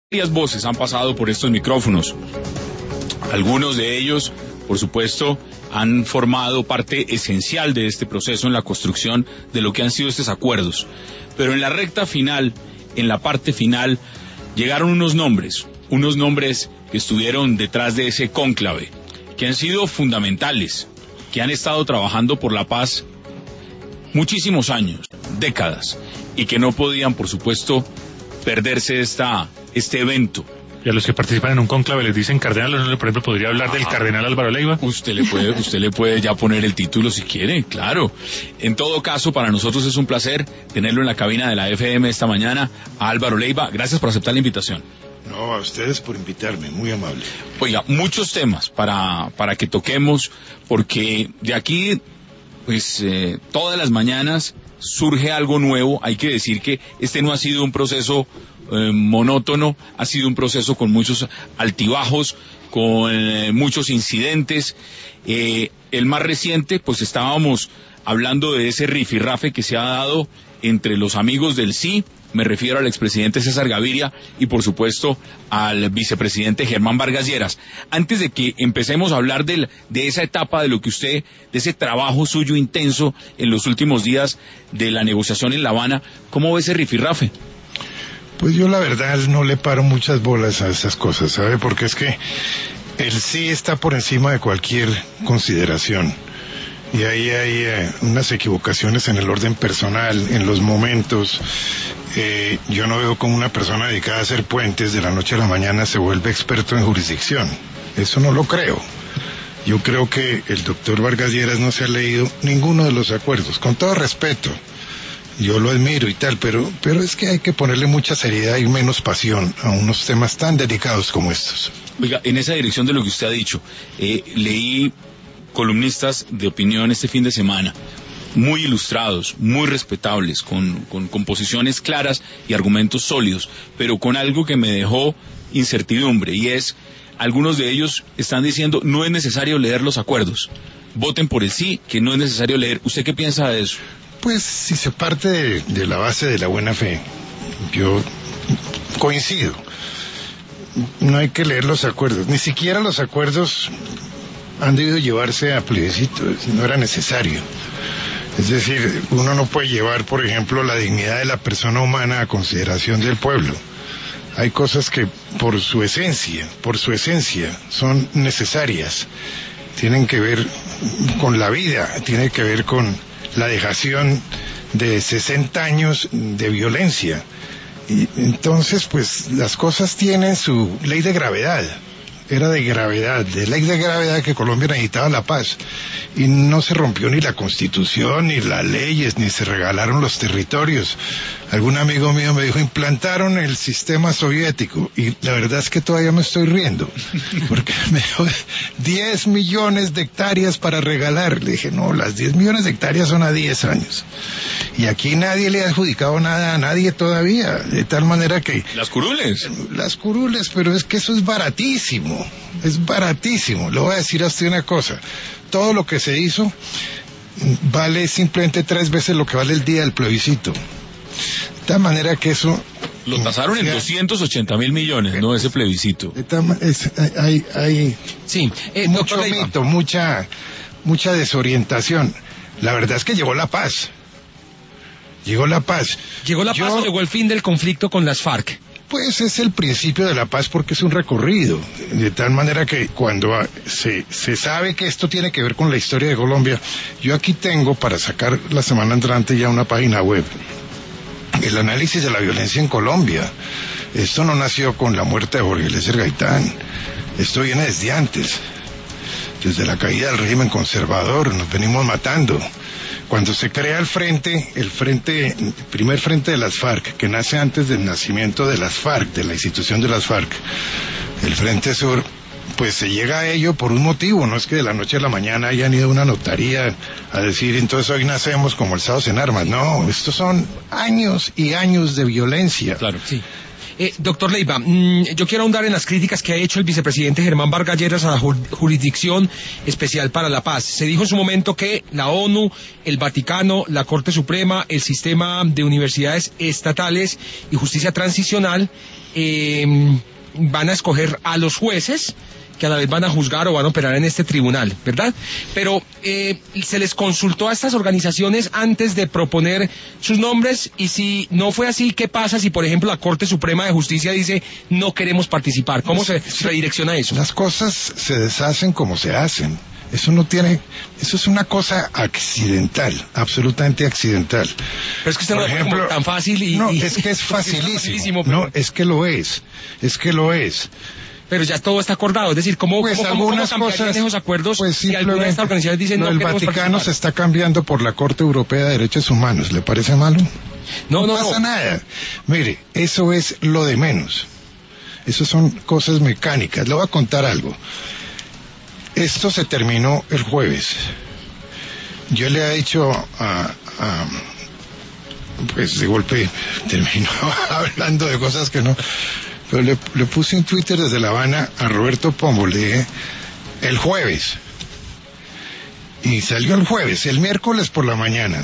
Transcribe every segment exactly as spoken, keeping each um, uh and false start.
Varias voces han pasado por estos micrófonos. Algunos de ellos, por supuesto, han formado parte esencial de este proceso en la construcción de lo que han sido estos acuerdos. Pero en la recta final, en la parte final, llegaron unos nombres, unos nombres que estuvieron detrás de ese cónclave, que han sido fundamentales, que han estado trabajando por la paz muchísimos años, décadas, y que no podían, por supuesto, perderse esta, este evento. Y a los que participan en un cónclave les dicen cardenal, por ejemplo, podría hablar ah, del cardenal Álvaro Leiva. Usted le puede, usted le puede ya poner el título si quiere, claro. En todo caso, para nosotros es un placer tenerlo en la cabina de la F M esta mañana, a Álvaro Leiva. Gracias por aceptar la invitación. No, a ustedes por invitarme, muy amable. Oiga, muchos temas para, para que toquemos, porque de aquí, pues, eh, todas las mañanas surge algo nuevo. Hay que decir que este no ha sido un proceso eh, monótono, ha sido un proceso con muchos altibajos, con eh, muchos incidentes. Eh, el más reciente, pues estábamos hablando de ese rifirrafe que se ha dado entre los amigos del sí, me refiero al expresidente César Gaviria y por supuesto al vicepresidente Germán Vargas Lleras. Antes de que empecemos a hablar de, de esa etapa, de lo que usted, de ese trabajo suyo intenso en los últimos días de la negociación en La Habana, ¿cómo ve ese rifirrafe? Pues yo la verdad no le paro muchas bolas a esas cosas, ¿sabe? Porque es que el sí está por encima de cualquier consideración. Y ahí hay eh, unas equivocaciones en el orden personal, en los momentos. Eh, yo no veo como una persona dedicada a hacer puentes de la noche a la mañana se vuelve experto en jurisdicción. Eso no lo creo. Yo creo que el doctor Vargas Lleras no se ha leído ninguno de los acuerdos, con todo respeto. Yo lo admiro y tal, pero, pero es que hay que ponerle mucha seriedad y menos pasión a unos temas tan delicados como estos. Oiga, en esa dirección de lo que usted ha dicho, eh, leí columnistas de opinión este fin de semana, muy ilustrados, muy respetables, con, con, con posiciones claras y argumentos sólidos, pero con algo que me dejó incertidumbre, y es, algunos de ellos están diciendo, no es necesario leer los acuerdos, voten por el sí, que no es necesario leer. ¿Usted qué piensa de eso? Pues si se parte de, de la base de la buena fe, yo coincido. No hay que leer los acuerdos, ni siquiera los acuerdos han debido llevarse a plebiscito, no era necesario. Es decir, uno no puede llevar, por ejemplo, la dignidad de la persona humana a consideración del pueblo. Hay cosas que por su esencia, por su esencia, son necesarias. Tienen que ver con la vida, tienen que ver con la dejación de sesenta años de violencia. Y entonces, pues, las cosas tienen su ley de gravedad. Era de gravedad, de ley de gravedad que Colombia necesitaba la paz. Y no se rompió ni la Constitución, ni las leyes, ni se regalaron los territorios. Algún amigo mío me dijo, implantaron el sistema soviético. Y la verdad es que todavía me estoy riendo. Porque me dijo, diez millones de hectáreas para regalar. Le dije, no, las diez millones de hectáreas son a diez años. Y aquí nadie le ha adjudicado nada a nadie todavía. De tal manera que... Las curules. Las curules, pero es que eso es baratísimo. Es baratísimo. Le voy a decir a usted una cosa. Todo lo que se hizo vale simplemente tres veces lo que vale el día del plebiscito. De tal manera que eso... Lo tasaron en doscientos ochenta mil millones, ¿no? Ese plebiscito. De tal, es, hay hay sí, eh, mucho mito, mucha, mucha desorientación. La verdad es que llegó la paz. Llegó la paz. ¿Llegó la Yo, paz o llegó el fin del conflicto con las FARC? Pues es el principio de la paz porque es un recorrido, de tal manera que cuando se, se sabe que esto tiene que ver con la historia de Colombia, yo aquí tengo para sacar la semana entrante ya una página web, el análisis de la violencia en Colombia. Esto no nació con la muerte de Jorge Eliezer Gaitán, esto viene desde antes, desde la caída del régimen conservador, nos venimos matando. Cuando se crea el frente, el frente, el primer frente de las FARC, que nace antes del nacimiento de las FARC, de la institución de las FARC, el Frente Sur, pues se llega a ello por un motivo, no es que de la noche a la mañana hayan ido a una notaría a decir, entonces hoy nacemos como alzados en armas, no, estos son años y años de violencia. Claro, sí. Eh, doctor Leiva, mmm, yo quiero ahondar en las críticas que ha hecho el vicepresidente Germán Vargas Lleras a la ju- Jurisdicción Especial para la Paz. Se dijo en su momento que la ONU, el Vaticano, la Corte Suprema, el sistema de universidades estatales y justicia transicional eh, van a escoger a los jueces que a la vez van a juzgar o van a operar en este tribunal, ¿verdad? Pero eh, se les consultó a estas organizaciones antes de proponer sus nombres, y si no fue así, ¿qué pasa si, por ejemplo, la Corte Suprema de Justicia dice no queremos participar? ¿Cómo se redirecciona eso? Las cosas se deshacen como se hacen. Eso no tiene, eso es una cosa accidental, absolutamente accidental. Pero es que usted Por no lo pone ejemplo, como tan fácil y... No, y- es que es facilísimo. facilísimo, pero- No, es que lo es. Es que lo es. Pero ya todo está acordado, es decir, ¿cómo, Pues cómo, cómo, cómo algunas cambiarían cosas, esos acuerdos pues si alguna de simplemente estas organizaciones dicen lo no del queremos Vaticano participar? se está cambiando por la Corte Europea de Derechos Humanos. ¿Le parece malo? No, no, pasa no. nada. Mire, eso es lo de menos. Eso son cosas mecánicas. Le voy a contar algo. Esto se terminó el jueves. Yo le he dicho a, a pues de golpe terminó hablando de cosas que no, pero le, le puse un Twitter desde La Habana a Roberto Pombo, le dije el jueves, y salió el jueves. El miércoles por la mañana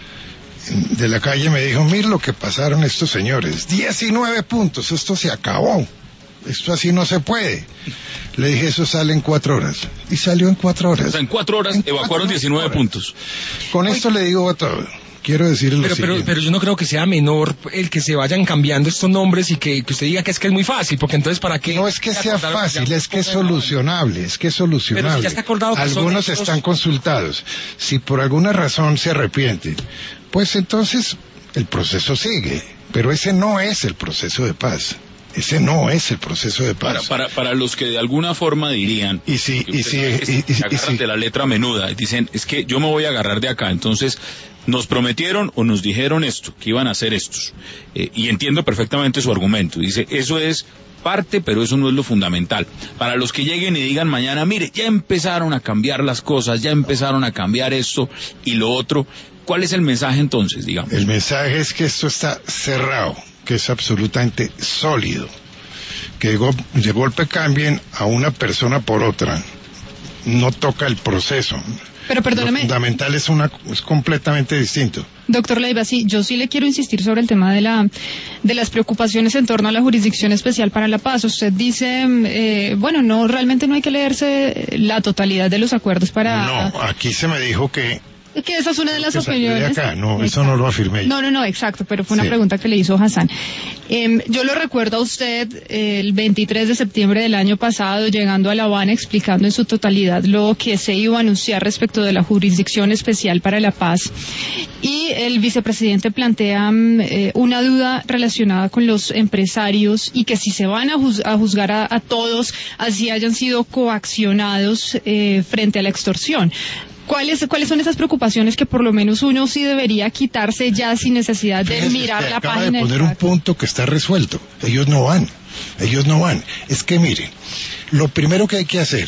de la calle me dijo, mire lo que pasaron estos señores, diecinueve puntos, esto se acabó, esto así no se puede. Le dije, eso sale en cuatro horas. Y salió en cuatro horas. O sea, en cuatro horas En evacuaron cuatro diecinueve horas. puntos. Con esto le digo a todo. Quiero decirle lo Pero, pero, siguiente. pero yo no creo que sea menor el que se vayan cambiando estos nombres y que, que usted diga que es que es muy fácil, porque entonces ¿para qué? No es que se sea acordaron que fácil, ya- es que es solucionable, es que es solucionable. Pero si ya está acordado que son Algunos estos- están consultados. Si por alguna razón se arrepienten, pues entonces el proceso sigue. Pero ese no es el proceso de paz. Ese no es el proceso de Para, paz. para, para los que de alguna forma dirían, Y si, que y usted si, sabe que y- se y- y agarran si- de la letra menuda y dicen, es que yo me voy a agarrar de acá, entonces nos prometieron o nos dijeron esto, que iban a hacer estos. Eh, y entiendo perfectamente su argumento. Dice, eso es parte, pero eso no es lo fundamental. Para los que lleguen y digan mañana, mire, ya empezaron a cambiar las cosas, ya empezaron a cambiar esto y lo otro, ¿cuál es el mensaje entonces, digamos? el mensaje es que esto está cerrado, que es absolutamente sólido. Que de, go- de golpe cambien a una persona por otra, no toca el proceso. Pero perdóneme, Lo fundamental es una es completamente distinto. doctor Leiva, sí, yo sí le quiero insistir sobre el tema de la de las preocupaciones en torno a la Jurisdicción Especial para la Paz. Usted dice, eh, bueno, no, realmente no hay que leerse la totalidad de los acuerdos para... No, aquí se me dijo que, Que esa es una de las que salió de opiniones. acá. No, eso no lo afirmé yo. No, no, no, exacto, pero fue una Sí. pregunta que le hizo Hassan. Eh, yo lo recuerdo a usted eh, el veintitrés de septiembre del año pasado llegando a La Habana explicando en su totalidad lo que se iba a anunciar respecto de la Jurisdicción Especial para la Paz, y el vicepresidente plantea mm, eh, una duda relacionada con los empresarios y que si se van a, juz- a juzgar a, a todos, así hayan sido coaccionados eh, frente a la extorsión. ¿Cuáles, ¿Cuáles son esas preocupaciones que por lo menos uno sí debería quitarse ya sin necesidad de Fíjese, mirar usted la acaba página? de poner del un F A C? punto que está resuelto. Ellos no van. Ellos no van. Es que mire, lo primero que hay que hacer,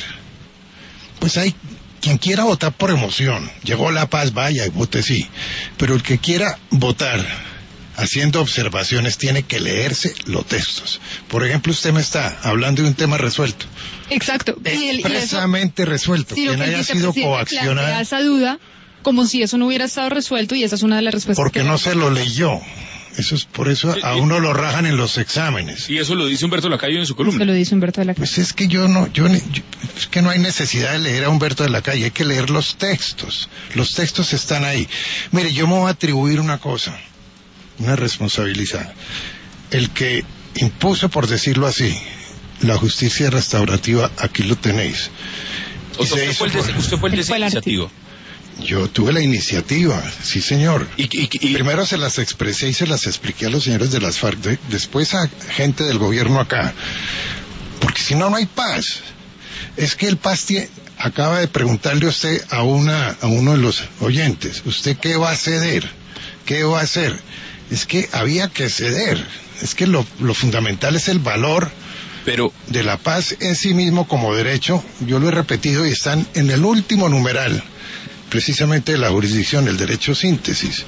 pues hay quien quiera votar por emoción. Llegó la paz, vaya y vote sí. Pero el que quiera votar haciendo observaciones tiene que leerse los textos. Por ejemplo, usted me está hablando de un tema resuelto. Exacto. Y el- y eso- Expresamente resuelto. sino Quien que el haya sido vicepresidente plantea coaccionado esa duda como si eso no hubiera estado resuelto, y esa es una de las respuestas. porque que- no se lo leyó. Eso es por eso a Sí, y- uno lo rajan en los exámenes. Y eso lo dice Humberto Lacayo en su Se columna. lo dice Humberto de la Calle. Pues es que yo no, yo, ni- yo- es que no hay necesidad de leer a Humberto de la Calle, hay que leer los textos. Los textos están ahí. Mire, yo me voy a atribuir una cosa, una responsabilidad. El que impuso, por decirlo así, la justicia restaurativa, aquí lo tenéis. O Y sea, se usted, hizo fue el por- de, usted fue el de Él esa fue el iniciativa. Yo tuve la iniciativa, sí señor. Y, y- y- Primero se las expresé y se las expliqué a los señores de las FARC, de- después a gente del gobierno acá, porque si no, no hay paz. Es que el paz tie- acaba de preguntarle usted a, una, a uno de los oyentes, ¿usted qué va a ceder? ¿Qué va a hacer? Es que había que ceder, es que lo, lo fundamental es el valor pero de la paz en sí mismo como derecho. Yo lo he repetido y están en el último numeral precisamente de la jurisdicción, el derecho síntesis.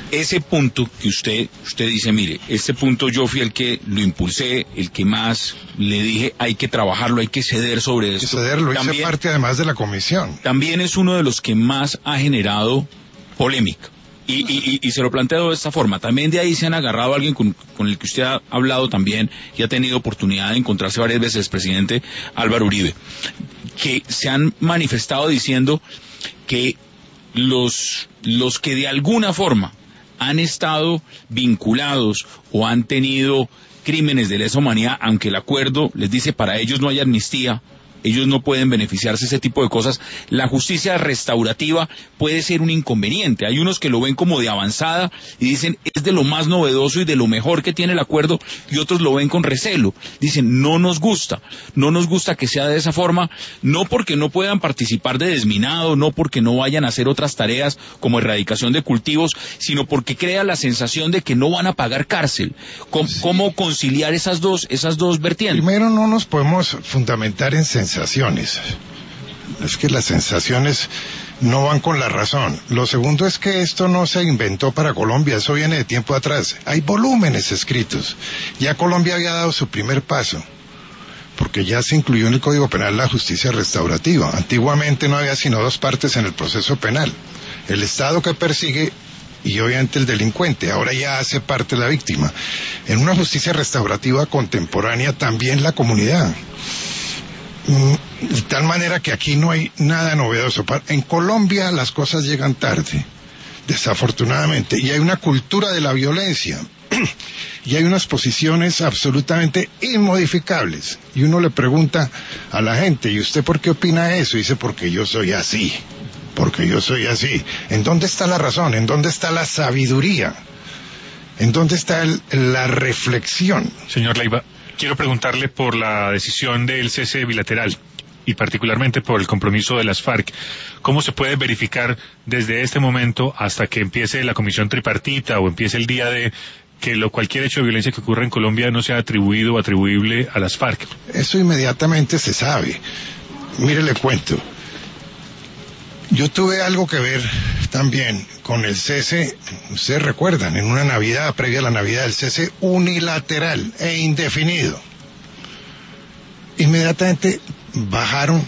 ese punto que usted, usted dice, mire, este punto yo fui el que lo impulsé, el que más le dije, hay que trabajarlo, hay que ceder sobre esto. Hay que cederlo, hice también, parte además de la comisión. También es uno de los que más ha generado polémica. Y, y, y, y se lo planteo de esta forma. También de ahí se han agarrado a alguien con, con el que usted ha hablado también y ha tenido oportunidad de encontrarse varias veces, el presidente Álvaro Uribe, que se han manifestado diciendo que los, los que de alguna forma han estado vinculados o han tenido crímenes de lesa humanidad, aunque el acuerdo les dice para ellos no hay amnistía, ellos no pueden beneficiarse de ese tipo de cosas, la justicia restaurativa puede ser un inconveniente. Hay unos que lo ven como de avanzada y dicen es de lo más novedoso y de lo mejor que tiene el acuerdo, y otros lo ven con recelo, dicen no nos gusta, no nos gusta que sea de esa forma, no porque no puedan participar de desminado, no porque no vayan a hacer otras tareas como erradicación de cultivos, sino porque crea la sensación de que no van a pagar cárcel. ¿Cómo, sí. ¿Cómo conciliar esas dos, esas dos vertientes? Primero, no nos podemos fundamentar en sensaciones. sensaciones. Es que las sensaciones no van con la razón. Lo segundo es que esto no se inventó para Colombia, eso viene de tiempo atrás. Hay volúmenes escritos. Ya Colombia había dado su primer paso, porque ya se incluyó en el Código Penal la justicia restaurativa. Antiguamente no había sino dos partes en el proceso penal: el Estado que persigue y obviamente el delincuente. Ahora ya hace parte la víctima. En una justicia restaurativa contemporánea también la comunidad. De tal manera que aquí no hay nada novedoso. En Colombia las cosas llegan tarde, desafortunadamente, y hay una cultura de la violencia, y hay unas posiciones absolutamente inmodificables. Y uno le pregunta a la gente, ¿y usted por qué opina eso? Y dice, porque yo soy así, porque yo soy así. ¿En dónde está la razón? ¿En dónde está la sabiduría? ¿En dónde está el, la reflexión? Señor Leiva, quiero preguntarle por la decisión del cese bilateral y particularmente por el compromiso de las FARC. ¿Cómo se puede verificar desde este momento hasta que empiece la comisión tripartita o empiece el día de que lo, cualquier hecho de violencia que ocurra en Colombia no sea atribuido o atribuible a las FARC? Eso inmediatamente se sabe. Mire, le cuento. Yo tuve algo que ver también con el cese, ustedes recuerdan, en una Navidad, previa a la Navidad, el cese unilateral e indefinido. Inmediatamente bajaron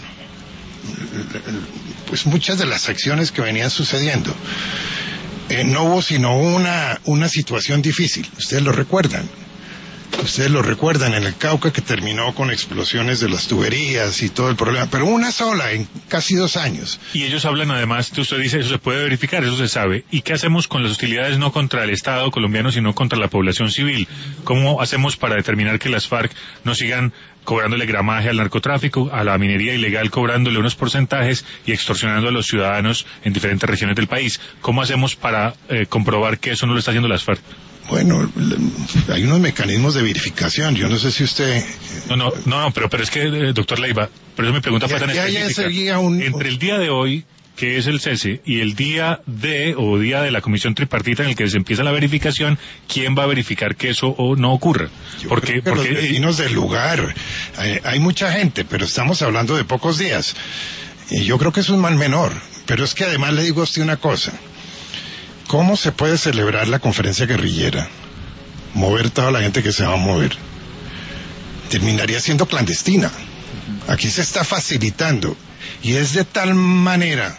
pues muchas de las acciones que venían sucediendo. Eh, no hubo sino una, una situación difícil, ustedes lo recuerdan. Ustedes lo recuerdan en el Cauca, que terminó con explosiones de las tuberías y todo el problema, pero una sola en casi dos años. Y ellos hablan además, usted dice, eso se puede verificar, eso se sabe. ¿Y qué hacemos con las hostilidades no contra el Estado colombiano, sino contra la población civil? ¿Cómo hacemos para determinar que las FARC no sigan cobrándole gramaje al narcotráfico, a la minería ilegal, cobrándole unos porcentajes y extorsionando a los ciudadanos en diferentes regiones del país? ¿Cómo hacemos para eh, comprobar que eso no lo está haciendo las FARC? Bueno, hay unos mecanismos de verificación. Yo no sé si usted... No, no, no, no pero, pero es que, eh, doctor Leiva, pero eso mi pregunta fue tan específica. Un... Entre el día de hoy, que es el cese, y el día de, o día de la comisión tripartita en el que se empieza la verificación, ¿quién va a verificar que eso o no ocurra? Yo porque, creo que porque los vecinos del lugar, hay, hay mucha gente, pero estamos hablando de pocos días. Y yo creo que es un mal menor. Pero es que además le digo a usted una cosa. ¿Cómo se puede celebrar la conferencia guerrillera? Mover toda la gente que se va a mover. Terminaría siendo clandestina. Aquí se está facilitando. Y es de tal manera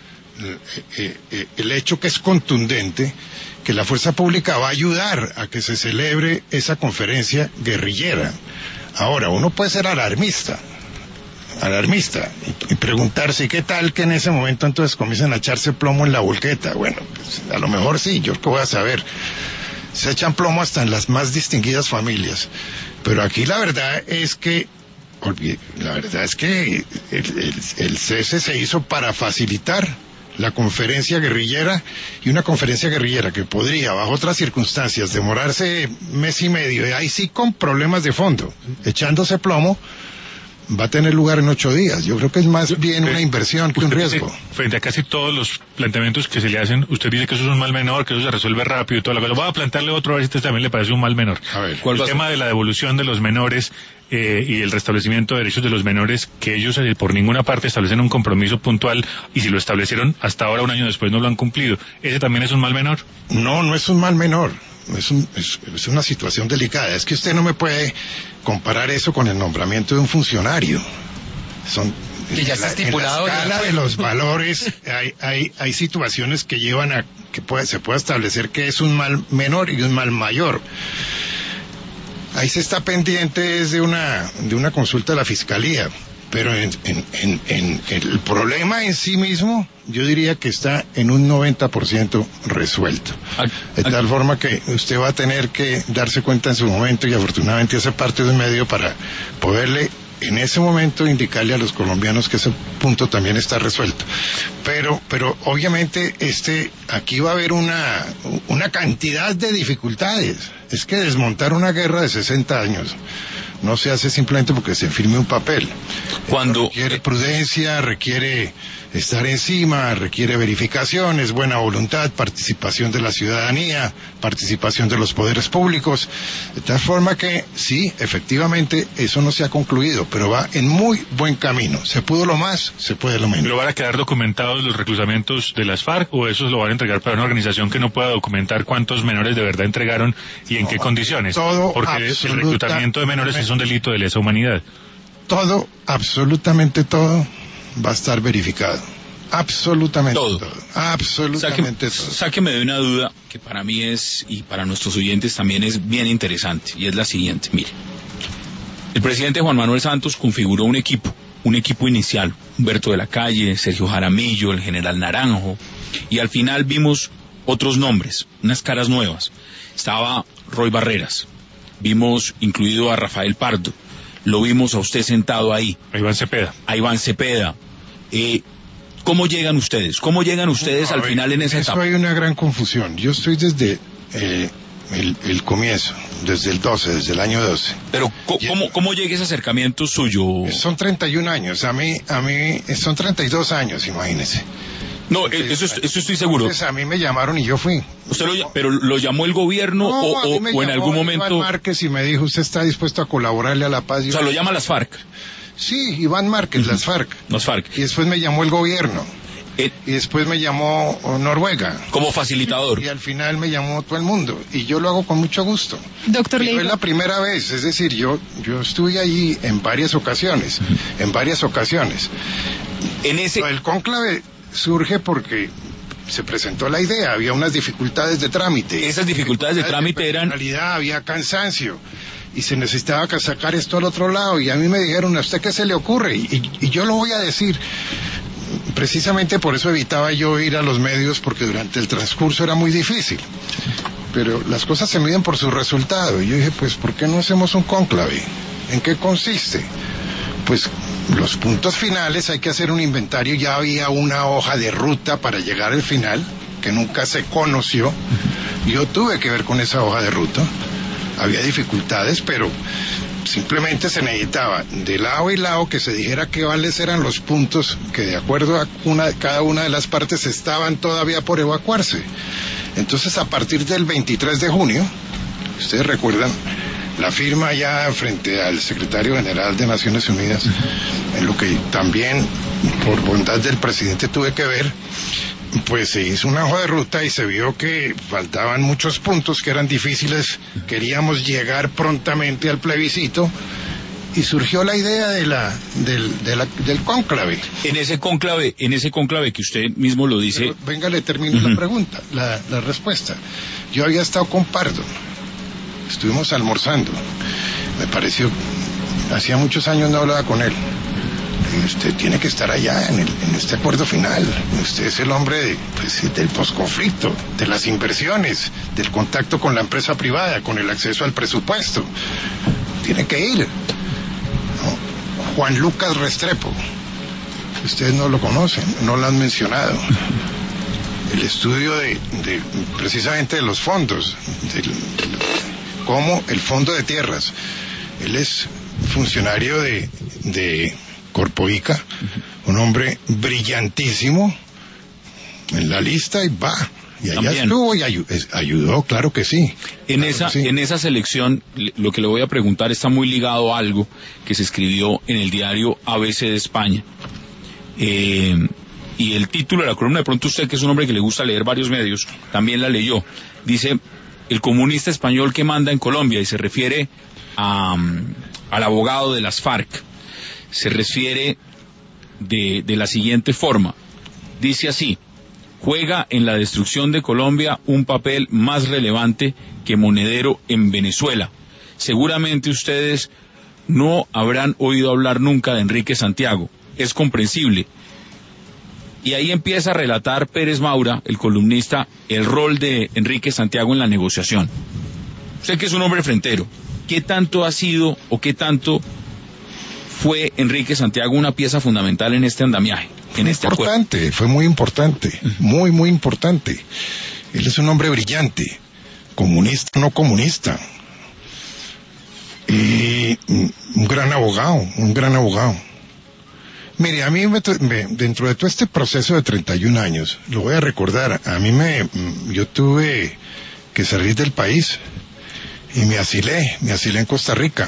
eh, eh, el hecho que es contundente que la fuerza pública va a ayudar a que se celebre esa conferencia guerrillera. Ahora, uno puede ser alarmista. alarmista y, y preguntarse qué tal que en ese momento entonces comiencen a echarse plomo en la volqueta. Bueno, pues, a lo mejor sí, yo qué voy a saber. Se echan plomo hasta en las más distinguidas familias, pero aquí la verdad es que la verdad es que el, el, el cese se hizo para facilitar la conferencia guerrillera, y una conferencia guerrillera que podría bajo otras circunstancias demorarse mes y medio, y ahí sí con problemas de fondo, echándose plomo, va a tener lugar en ocho días. Yo creo que es más bien una inversión que un riesgo. Dice, frente a casi todos los planteamientos que se le hacen, usted dice que eso es un mal menor, que eso se resuelve rápido y toda la cosa. Voy a plantearle otro, a ver si a usted también le parece un mal menor. A ver, ¿cuál el tema de la devolución de los menores eh, y el restablecimiento de derechos de los menores, que ellos eh, por ninguna parte establecen un compromiso puntual, y si lo establecieron hasta ahora, un año después, no lo han cumplido. ¿Ese también es un mal menor? No, no es un mal menor. Es, un, es, es una situación delicada. Es que usted no me puede comparar eso con el nombramiento de un funcionario. Son que ya está estipulado. En la escala de los valores hay, hay, hay situaciones que llevan a que puede, se pueda establecer que es un mal menor y un mal mayor. Ahí se está pendiente de una, de una consulta de la Fiscalía, pero en, en, en, en el problema en sí mismo, yo diría que está en un noventa por ciento resuelto. De tal forma que usted va a tener que darse cuenta en su momento, y afortunadamente hace parte de un medio para poderle en ese momento indicarle a los colombianos que ese punto también está resuelto. Pero, pero obviamente este, aquí va a haber una, una cantidad de dificultades. Es que desmontar una guerra de sesenta años no se hace simplemente porque se firme un papel. Cuando requiere prudencia, requiere estar encima, requiere verificaciones, buena voluntad, participación de la ciudadanía, participación de los poderes públicos, de tal forma que sí, efectivamente, eso no se ha concluido, pero va en muy buen camino. Se pudo lo más, se puede lo menos. ¿Pero van a quedar documentados los reclutamientos de las FARC, o esos lo van a entregar para una organización que no pueda documentar cuántos menores de verdad entregaron y en no, qué condiciones? Todo, porque el reclutamiento de menores es un delito de lesa humanidad. Todo, absolutamente todo, va a estar verificado. Absolutamente todo. todo. Absolutamente Sáqueme, todo. Sáqueme de una duda que para mí es, y para nuestros oyentes también es bien interesante, y es la siguiente. Mire, el presidente Juan Manuel Santos configuró un equipo, un equipo inicial, Humberto de la Calle, Sergio Jaramillo, el general Naranjo, y al final vimos otros nombres, unas caras nuevas. Estaba Roy Barreras, vimos incluido a Rafael Pardo, lo vimos a usted sentado ahí. A Iván Cepeda. A Iván Cepeda. Eh, ¿Cómo llegan ustedes? ¿Cómo llegan ustedes no, al ver, final en esa eso etapa? Hay una gran confusión. Yo estoy desde eh, el, el comienzo, desde el doce, desde el año doce. Pero, ¿cómo, cómo llega ese acercamiento suyo? Son treinta y un años. A mí, a mí, son treinta y dos años, imagínese. No, eso, eso estoy seguro. Entonces a mí me llamaron y yo fui. ¿Usted lo, pero lo llamó el gobierno no, o, o, o en algún momento? Iván Márquez y me dijo, ¿usted está dispuesto a colaborarle a la paz? O sea, lo llama las FARC. Sí, Iván Márquez, uh-huh. las FARC. Las FARC. Y después me llamó el gobierno. Eh, y después me llamó Noruega. Como facilitador. Y al final me llamó todo el mundo. Y yo lo hago con mucho gusto. Doctor Leiva. Es la primera vez, es decir, yo, yo estuve allí en varias ocasiones. Uh-huh. En varias ocasiones. En ese... El cónclave surge porque se presentó la idea, había unas dificultades de trámite. Esas dificultades de trámite de eran... En realidad había cansancio y se necesitaba sacar esto al otro lado, y a mí me dijeron, ¿a usted qué se le ocurre? Y, y yo lo voy a decir, precisamente por eso evitaba yo ir a los medios, porque durante el transcurso era muy difícil, pero las cosas se miden por su resultado, y yo dije, pues, ¿por qué no hacemos un cónclave? ¿En qué consiste? Pues los puntos finales, hay que hacer un inventario. Ya había una hoja de ruta para llegar al final, que nunca se conoció. Yo tuve que ver con esa hoja de ruta. Había dificultades, pero simplemente se necesitaba de lado y lado que se dijera qué cuáles eran los puntos que de acuerdo a una, cada una de las partes estaban todavía por evacuarse. Entonces, a partir del veintitrés de junio, ustedes recuerdan, la firma ya frente al secretario general de Naciones Unidas, en lo que también por bondad del presidente tuve que ver, pues se hizo una hoja de ruta y se vio que faltaban muchos puntos que eran difíciles. Queríamos llegar prontamente al plebiscito y surgió la idea de la del de la, del cónclave. En ese cónclave, en ese cónclave que usted mismo lo dice. Pero, venga, le termino uh-huh. la pregunta, la, la respuesta. Yo había estado con Pardo. Estuvimos almorzando, me pareció, hacía muchos años no hablaba con él. Y usted tiene que estar allá en, el, en este acuerdo final. Usted es el hombre de, pues, del posconflicto, de las inversiones, del contacto con la empresa privada, con el acceso al presupuesto. Tiene que ir. ¿No? Juan Lucas Restrepo, ustedes no lo conocen, no lo han mencionado. El estudio de, de precisamente de los fondos, del, como el Fondo de Tierras. Él es funcionario de, de Corpoica, un hombre brillantísimo en la lista, y va, Y allá También. estuvo y ayu- es- ayudó, claro que sí. En Claro esa, que sí. en esa selección, le- lo que le voy a preguntar está muy ligado a algo que se escribió en el diario A B C de España. Eh, y el título de la columna, de pronto usted, que es un hombre que le gusta leer varios medios, también la leyó. Dice, el comunista español que manda en Colombia, y se refiere a, al abogado de las FARC. Se refiere de, de la siguiente forma. Dice así: juega en la destrucción de Colombia un papel más relevante que Monedero en Venezuela. Seguramente ustedes no habrán oído hablar nunca de Enrique Santiago. Es comprensible. Y ahí empieza a relatar Pérez Maura, el columnista, el rol de Enrique Santiago en la negociación. Usted que es un hombre frentero, ¿qué tanto ha sido o qué tanto fue Enrique Santiago una pieza fundamental en este andamiaje, en este acuerdo? Importante, fue muy importante, muy, muy importante. Él es un hombre brillante, comunista, no comunista. Y mm, un gran abogado, un gran abogado. Mire, a mí me, me, dentro de todo este proceso de treinta y un años, lo voy a recordar, a mí me, yo tuve que salir del país y me asilé, me asilé en Costa Rica.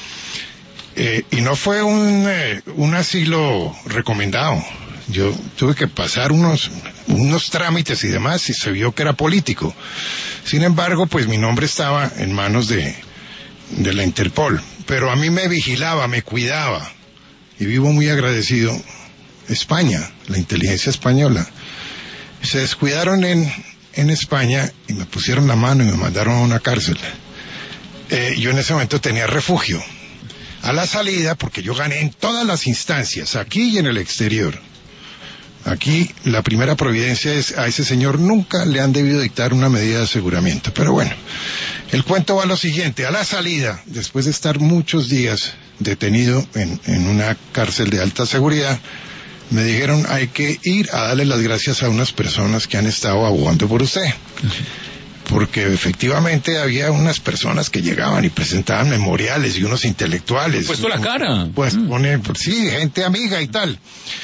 Eh, y no fue un, eh, un asilo recomendado. Yo tuve que pasar unos, unos trámites y demás y se vio que era político. Sin embargo, pues mi nombre estaba en manos de, de la Interpol, pero a mí me vigilaba, me cuidaba. Y vivo muy agradecido. España, la inteligencia española. Se descuidaron en, en España y me pusieron la mano y me mandaron a una cárcel. Eh, yo en ese momento tenía refugio. A la salida, porque yo gané en todas las instancias, aquí y en el exterior. Aquí la primera providencia es, a ese señor nunca le han debido dictar una medida de aseguramiento. Pero bueno, el cuento va a lo siguiente. A la salida, después de estar muchos días detenido en, en una cárcel de alta seguridad, me dijeron, hay que ir a darle las gracias a unas personas que han estado abogando por usted. Porque efectivamente había unas personas que llegaban y presentaban memoriales y unos intelectuales. Puesto la cara. Pues pone, pues, sí, gente amiga y tal.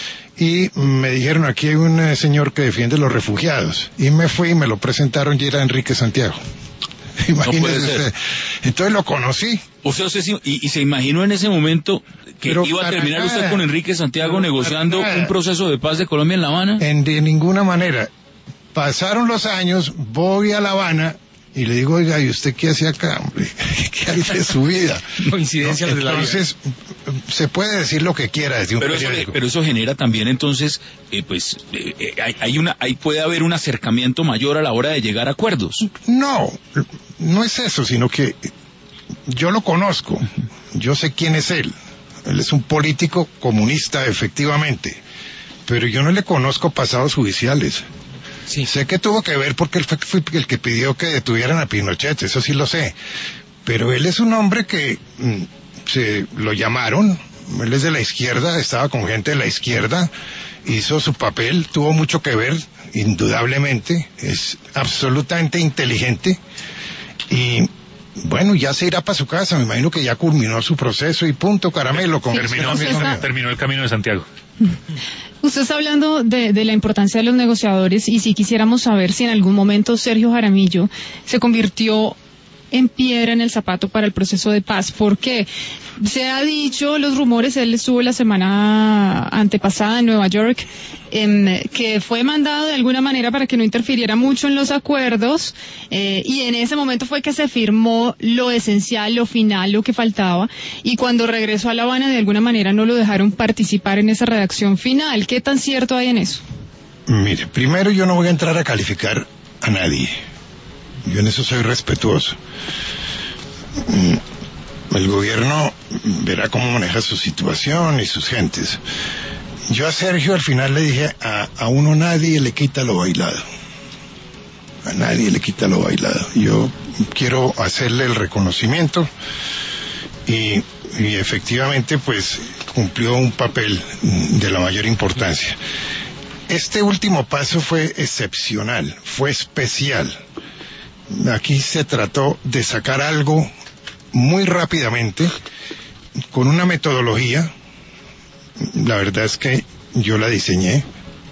Y me dijeron, aquí hay un eh, señor que defiende a los refugiados. Y me fui y me lo presentaron y era Enrique Santiago. Imagínese No puede ser. usted. Entonces lo conocí. O sea, usted sí- y, y se imaginó en ese momento que Pero iba a para terminar nada. usted con Enrique Santiago Pero negociando para nada. un proceso de paz de Colombia en La Habana. En, de ninguna manera. Pasaron los años, voy a La Habana y le digo, oiga, ¿y usted qué hace acá, hombre? ¿Qué hay de su vida? Coincidencias de la vida. Entonces, se puede decir lo que quiera desde un Pero eso, periódico. pero eso genera también entonces, eh, pues, eh, eh, hay, hay una, hay puede haber un acercamiento mayor a la hora de llegar a acuerdos. No, no es eso, sino que yo lo conozco, yo sé quién es él. Él es un político comunista, efectivamente, pero yo no le conozco pasados judiciales. Sí. Sé que tuvo que ver porque él fue, fue el que pidió que detuvieran a Pinochet, eso sí lo sé. Pero él es un hombre que mm, se lo llamaron, él es de la izquierda, estaba con gente de la izquierda, hizo su papel, tuvo mucho que ver, indudablemente, es absolutamente inteligente y bueno, ya se irá para su casa, me imagino que ya culminó su proceso y punto, caramelo. Con Terminó, Usted está- terminó el camino de Santiago. Usted está hablando de, de la importancia de los negociadores y si quisiéramos saber si en algún momento Sergio Jaramillo se convirtió en piedra en el zapato para el proceso de paz. ¿Por qué? Se ha dicho, los rumores, él estuvo la semana antepasada en Nueva York, em, que fue mandado de alguna manera para que no interfiriera mucho en los acuerdos, eh, y en ese momento fue que se firmó lo esencial, lo final, lo que faltaba, y cuando regresó a La Habana de alguna manera no lo dejaron participar en esa redacción final. ¿Qué tan cierto hay en eso? Mire, primero yo no voy a entrar a calificar a nadie. Yo en eso soy respetuoso. Mm, El gobierno verá cómo maneja su situación y sus gentes. Yo a Sergio al final le dije, a, a uno nadie le quita lo bailado. A nadie le quita lo bailado. Yo quiero hacerle el reconocimiento y, y efectivamente pues cumplió un papel de la mayor importancia. Este último paso fue excepcional, fue especial. Aquí se trató de sacar algo muy rápidamente, con una metodología, la verdad es que yo la diseñé,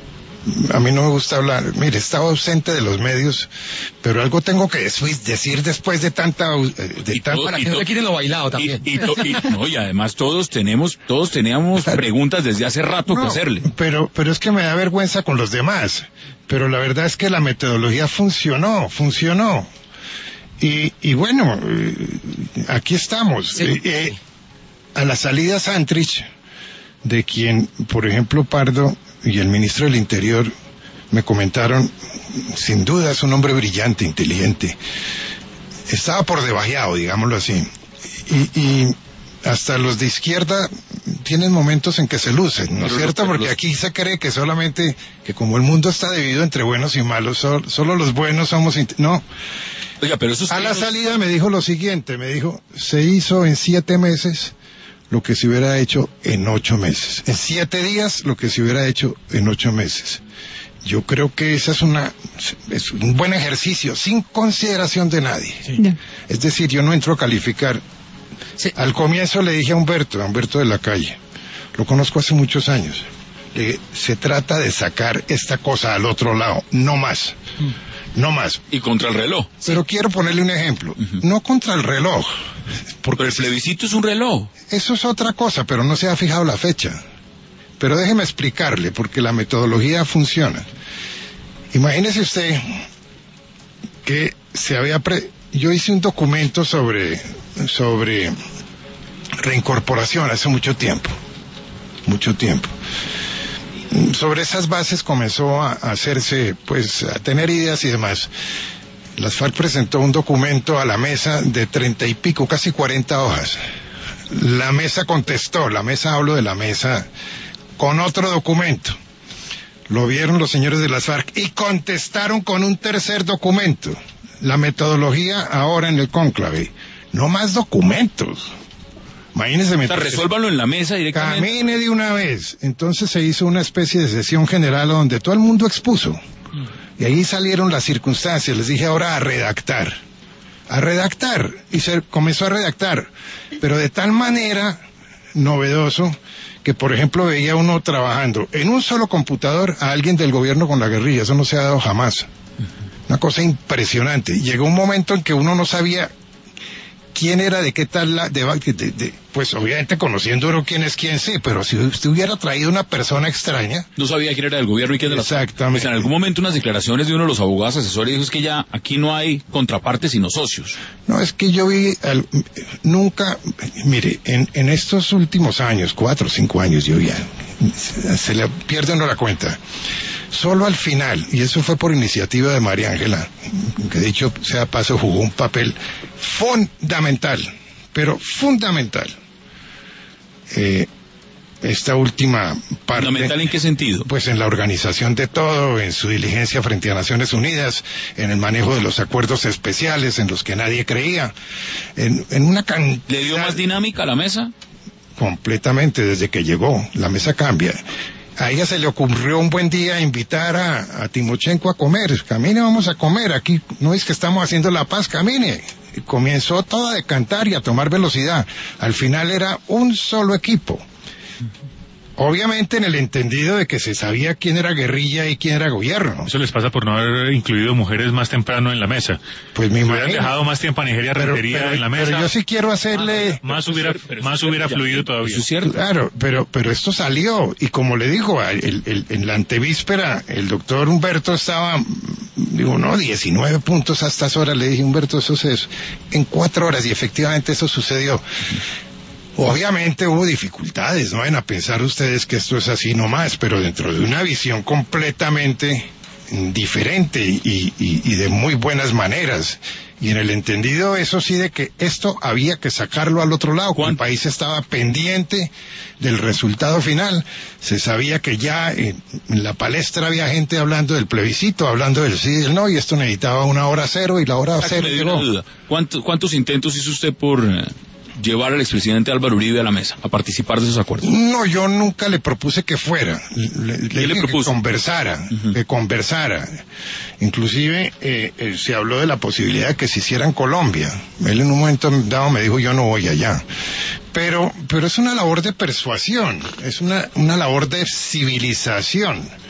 a mí no me gusta hablar. Mire, estaba ausente de los medios, pero algo tengo que decir después de tanta... De y tanta... todo, Para y que no to- le quiten lo bailado también. Y, y to- y- no, y además todos tenemos, todos teníamos preguntas desde hace rato No, que hacerle. Pero, pero es que me da vergüenza con los demás. Pero la verdad es que la metodología funcionó, funcionó. Y, y bueno, eh, aquí estamos. Sí. Eh, eh, a la salida Santrich, de quien, por ejemplo, Pardo y el ministro del Interior me comentaron, sin duda es un hombre brillante, inteligente. Estaba por debajeado, digámoslo así. Y, y hasta los de izquierda tienen momentos en que se lucen, ¿no es Pero cierto? los- Porque los- aquí se cree que solamente, que como el mundo está dividido entre buenos y malos, so- solo los buenos somos... int- No. Oiga, pero esos A la términos- salida me dijo lo siguiente, me dijo, se hizo en siete meses lo que se hubiera hecho en ocho meses. En siete días lo que se hubiera hecho en ocho meses. Yo creo que esa es una, es un buen ejercicio, sin consideración de nadie. Ya. Es decir, yo no entro a calificar. Sí. Al comienzo le dije a Humberto, a Humberto de la Calle, lo conozco hace muchos años, le dije, se trata de sacar esta cosa al otro lado, no más, no más. y contra el reloj. Pero quiero ponerle un ejemplo, no contra el reloj, porque Pero el plebiscito es un reloj. eso es otra cosa, pero no se ha fijado la fecha. Pero déjeme explicarle, porque la metodología funciona. Imagínese usted que se había... Pre... Yo hice un documento sobre, sobre reincorporación hace mucho tiempo, mucho tiempo. Sobre esas bases comenzó a hacerse, pues, a tener ideas y demás. Las FARC presentó un documento a la mesa de treinta y pico, casi cuarenta hojas. La mesa contestó, la mesa, hablo de la mesa, con otro documento. Lo vieron los señores de las FARC y contestaron con un tercer documento. La metodología ahora en el cónclave. No más documentos. Imagínense. O sea, resuélvanlo en la mesa directamente. Camine de una vez. Entonces se hizo una especie de sesión general donde todo el mundo expuso. Y ahí salieron las circunstancias. Les dije ahora a redactar. A redactar. Y se comenzó a redactar. Pero de tal manera novedoso que, por ejemplo, veía uno trabajando en un solo computador a alguien del gobierno con la guerrilla. Eso no se ha dado jamás. Una cosa impresionante. Llegó un momento en que uno no sabía quién era, de qué tal, la, de, de, de, pues obviamente conociendo uno quién es quién, sí, pero si usted hubiera traído una persona extraña. No sabía quién era del gobierno y quién de la... Exactamente. Pues en algún momento unas declaraciones de uno de los abogados asesores dijo es que ya aquí no hay contrapartes sino socios. No, es que yo vi, al, nunca, mire, en, en estos últimos años, cuatro o cinco años, yo ya, se le pierde uno la cuenta. Solo al final, y eso fue por iniciativa de María Ángela, que dicho sea paso jugó un papel fundamental, pero fundamental. Eh, esta última parte... ¿Fundamental en qué sentido? Pues en la organización de todo, en su diligencia frente a Naciones Unidas, en el manejo de los acuerdos especiales en los que nadie creía, en, en una cantidad... ¿Le dio más dinámica a la mesa? Completamente, desde que llegó, la mesa cambia. A ella se le ocurrió un buen día invitar a, a Timochenko a comer. Camine, vamos a comer. Aquí no es que estamos haciendo la paz, camine. Y comenzó todo a decantar y a tomar velocidad. Al final era un solo equipo. Obviamente en el entendido de que se sabía quién era guerrilla y quién era gobierno. Eso les pasa por no haber incluido mujeres más temprano en la mesa. Pues me Si hubieran imagino. dejado más tiempo a Nigeria Pero, Rentería pero- en la mesa, pero yo sí quiero hacerle... más hubiera, Pero más eso es hubiera cierto, fluido ya, todavía. Eso es cierto. Claro, pero, pero esto salió, y como le digo, el, el, en la antevíspera, el doctor Humberto estaba, digo, no, diecinueve puntos a estas horas, le dije, Humberto, eso es en cuatro horas, y efectivamente eso sucedió. Obviamente hubo dificultades, no vayan a pensar ustedes que esto es así nomás, pero dentro de una visión completamente diferente y, y, y de muy buenas maneras. Y en el entendido, eso sí, de que esto había que sacarlo al otro lado, cuando el país estaba pendiente del resultado final. Se sabía que ya en, en la palestra había gente hablando del plebiscito, hablando del sí y del no, y esto necesitaba una hora cero, y la hora Ah, cero me dio llegó. una duda. ¿Cuántos, ¿Cuántos intentos hizo usted por eh, llevar al expresidente Álvaro Uribe a la mesa, a participar de esos acuerdos? No, yo nunca le propuse que fuera. Le, le ¿Qué le dije propuso? que conversara, Uh-huh. que conversara. Inclusive eh, eh, se habló de la posibilidad de que se hiciera en Colombia. Él en un momento dado me dijo, yo no voy allá. Pero, pero es una labor de persuasión, es una, una labor de civilización.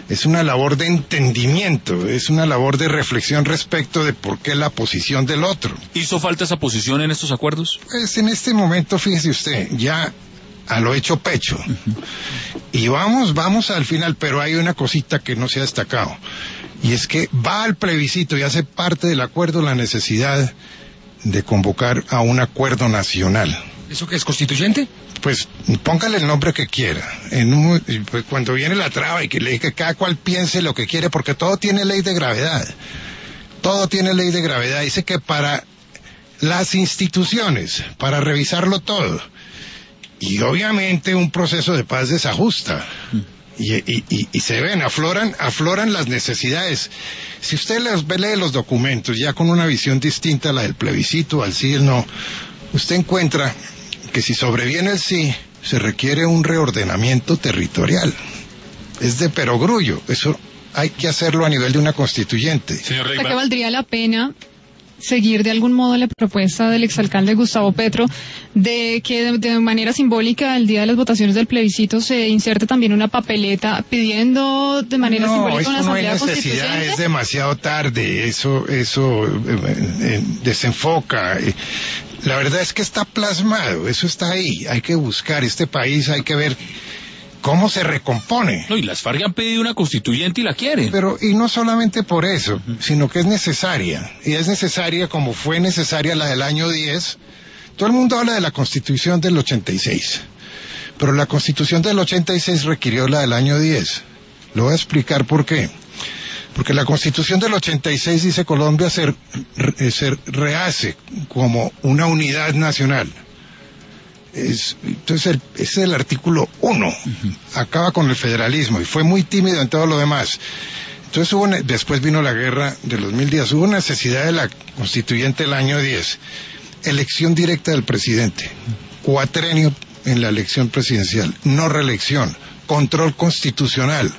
es una labor de entendimiento, es una labor de reflexión respecto de por qué la posición del otro. ¿Hizo falta esa posición en estos acuerdos? Pues en este momento, fíjese usted, ya a lo hecho pecho. Uh-huh. Y vamos, vamos al final, pero hay una cosita que no se ha destacado, y es que va al plebiscito y hace parte del acuerdo la necesidad de convocar a un acuerdo nacional. ¿Eso qué es, constituyente? Pues póngale el nombre que quiera. En un, pues, cuando viene la traba y que le diga que cada cual piense lo que quiere, porque todo tiene ley de gravedad. Todo tiene ley de gravedad. Dice que para las instituciones, para revisarlo todo, y obviamente un proceso de paz desajusta. Y, y, y, y se ven, afloran, afloran las necesidades. Si usted les lee los documentos ya con una visión distinta a la del plebiscito, al sí y el no, usted encuentra que si sobreviene el sí, se requiere un reordenamiento territorial. Es de perogrullo, eso hay que hacerlo a nivel de una constituyente. Señor Leiva, ¿que valdría la pena seguir de algún modo la propuesta del exalcalde Gustavo Petro de que de, de manera simbólica el día de las votaciones del plebiscito se inserte también una papeleta pidiendo de manera no, simbólica una asamblea no constituyente? Es demasiado tarde, eso, eso eh, eh, desenfoca. Eh, la verdad es que está plasmado, eso está ahí, hay que buscar este país, hay que ver cómo se recompone. No, y las FARC han pedido una constituyente y la quieren. Pero, y no solamente por eso, uh-huh. sino que es necesaria, y es necesaria como fue necesaria la del año diez. Todo el mundo habla de la Constitución del ochenta y seis, pero la Constitución del ochenta y seis requirió la del año diez. Lo voy a explicar por qué. Porque la Constitución del ochenta y seis dice Colombia se, se rehace como una unidad nacional. Es, entonces el, ese es el artículo uno, uh-huh. acaba con el federalismo y fue muy tímido en todo lo demás. Entonces hubo, después vino la guerra de los mil días, hubo necesidad de la constituyente del año diez, elección directa del presidente, cuatrenio en la elección presidencial, no reelección, control constitucional,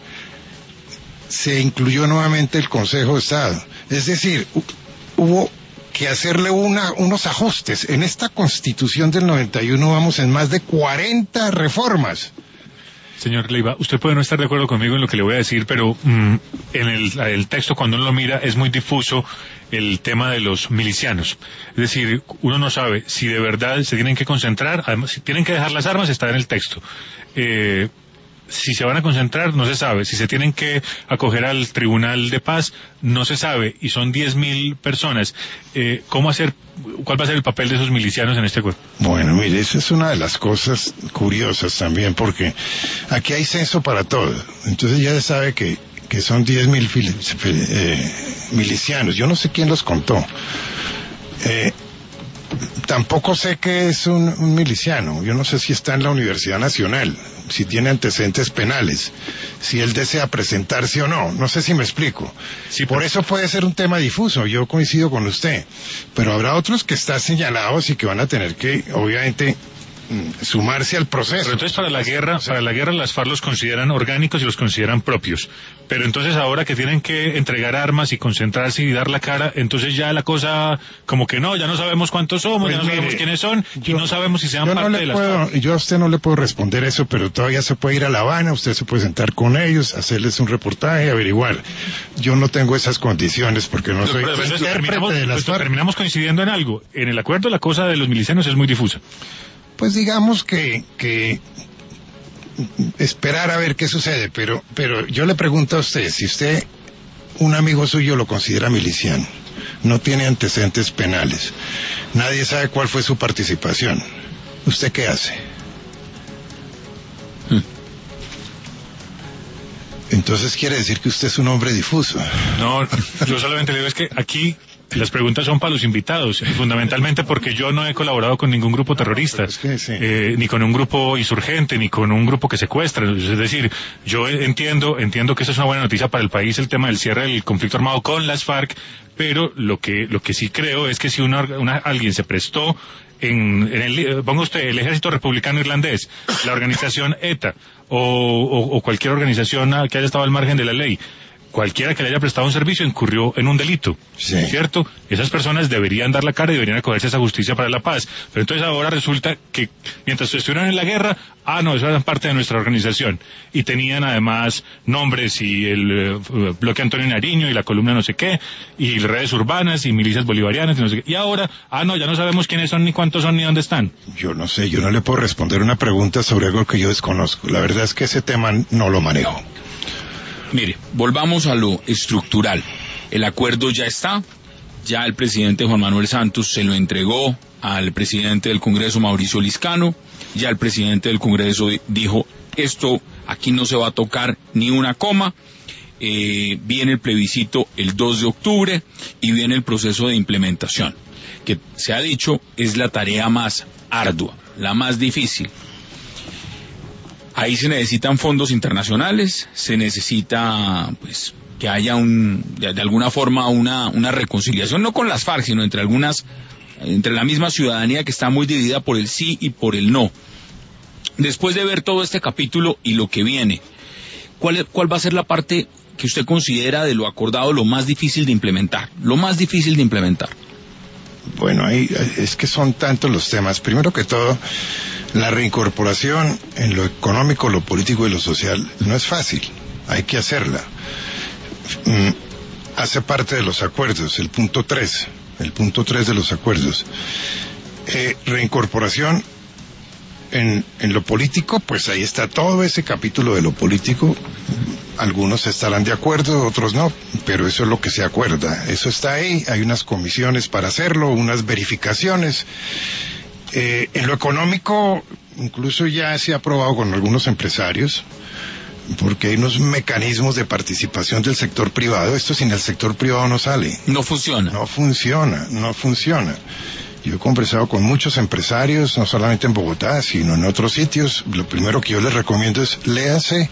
se incluyó nuevamente el Consejo de Estado, es decir, hubo que hacerle una, unos ajustes. En esta Constitución del noventa y uno vamos en más de cuarenta reformas. Señor Leiva, usted puede no estar de acuerdo conmigo en lo que le voy a decir, pero mmm, en el, el texto, cuando uno lo mira, es muy difuso el tema de los milicianos. Es decir, uno no sabe si de verdad se tienen que concentrar, además, si tienen que dejar las armas, está en el texto. Eh, Si se van a concentrar, no se sabe. Si se tienen que acoger al Tribunal de Paz, no se sabe. Y son diez mil personas. Eh, ¿Cómo hacer, cuál va a ser el papel de esos milicianos en este acuerdo? Bueno, mire, esa es una de las cosas curiosas también, porque aquí hay censo para todo. Entonces ya se sabe que, que son diez mil eh, milicianos. Yo no sé quién los contó. Eh, Tampoco sé qué es un, un miliciano. Yo no sé si está en la Universidad Nacional, si tiene antecedentes penales, si él desea presentarse o no. No sé si me explico. Sí, por eso puede ser un tema difuso. Yo coincido con usted. Pero habrá otros que están señalados y que van a tener que, obviamente, sumarse al proceso. Pero entonces para la guerra, para la guerra las FARC los consideran orgánicos y los consideran propios. Pero entonces ahora que tienen que entregar armas y concentrarse y dar la cara, entonces ya la cosa como que no, ya no sabemos cuántos somos, pues ya no mire, sabemos quiénes son yo, y no sabemos si sean parte no de las puedo, FARC. Yo a usted no le puedo responder eso, pero todavía se puede ir a La Habana, usted se puede sentar con ellos, hacerles un reportaje, averiguar. Yo no tengo esas condiciones porque no soy pero, pero, terminamos, de las FARC. Terminamos coincidiendo en algo. En el acuerdo la cosa de los milicianos es muy difusa. Pues digamos que, que esperar a ver qué sucede, pero, pero yo le pregunto a usted, si usted, un amigo suyo lo considera miliciano, no tiene antecedentes penales, nadie sabe cuál fue su participación, ¿usted qué hace? Hmm. Entonces quiere decir que usted es un hombre difuso. No, yo solamente le digo es que aquí las preguntas son para los invitados, fundamentalmente porque yo no he colaborado con ningún grupo terrorista, es que sí. eh, ni con un grupo insurgente, ni con un grupo que secuestra. Es decir, yo entiendo, entiendo que eso es una buena noticia para el país, el tema del cierre del conflicto armado con las FARC, pero lo que, lo que sí creo es que si una, una, alguien se prestó en, en el, ponga usted, el Ejército Republicano Irlandés, la organización ETA, o, o, o cualquier organización que haya estado al margen de la ley, cualquiera que le haya prestado un servicio incurrió en un delito, Sí. ¿cierto? Esas personas deberían dar la cara y deberían acogerse a esa justicia para la paz. Pero entonces ahora resulta que mientras estuvieron en la guerra, ah, no, eso era parte de nuestra organización. Y tenían además nombres y el eh, bloque Antonio Nariño y la columna no sé qué, y redes urbanas y milicias bolivarianas y no sé qué. Y ahora, ah, no, ya no sabemos quiénes son, ni cuántos son, ni dónde están. Yo no sé, yo no le puedo responder una pregunta sobre algo que yo desconozco. La verdad es que ese tema no lo manejo. Mire, volvamos a lo estructural. El acuerdo ya está, ya el presidente Juan Manuel Santos se lo entregó al presidente del Congreso, Mauricio Liscano, ya el presidente del Congreso dijo, esto aquí no se va a tocar ni una coma, eh, viene el plebiscito el dos de octubre y viene el proceso de implementación, que se ha dicho es la tarea más ardua, la más difícil. Ahí se necesitan fondos internacionales, se necesita pues que haya un de, de alguna forma una una reconciliación, no con las FARC, sino entre algunas entre la misma ciudadanía que está muy dividida por el sí y por el no. Después de ver todo este capítulo y lo que viene, ¿cuál cuál va a ser la parte que usted considera de lo acordado lo más difícil de implementar? Lo más difícil de implementar. Bueno, ahí es que son tantos los temas. Primero que todo, la reincorporación en lo económico, lo político y lo social no es fácil. Hay que hacerla. Mm, hace parte de los acuerdos, el punto tres, el punto tres de los acuerdos. Eh, reincorporación en, en lo político, pues ahí está todo ese capítulo de lo político. Algunos estarán de acuerdo, otros no, pero eso es lo que se acuerda. Eso está ahí, hay unas comisiones para hacerlo, unas verificaciones. Eh, en lo económico, incluso ya se ha aprobado con algunos empresarios, porque hay unos mecanismos de participación del sector privado. Esto sin el sector privado no sale. No funciona. No funciona, no funciona. Yo he conversado con muchos empresarios, no solamente en Bogotá, sino en otros sitios. Lo primero que yo les recomiendo es léanse